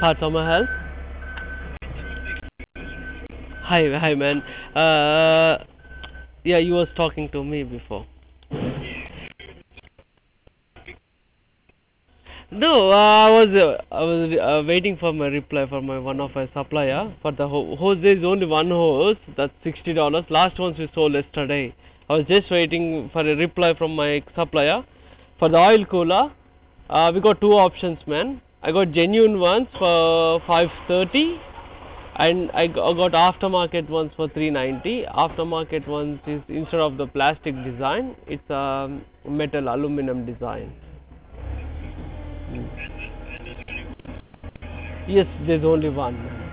Summer Health. Hi, man. Yeah, you was talking to me before. No, I was waiting for my reply for my one of my supplier for the hose. There is only one hose. That's $60. Last ones we sold yesterday. I was just waiting for a reply from my supplier for the oil cooler. We got two options, man. I got genuine ones for 530, and I got aftermarket ones for 390. Aftermarket ones is instead of the plastic design, it's a metal aluminum design. Yes, there's only one.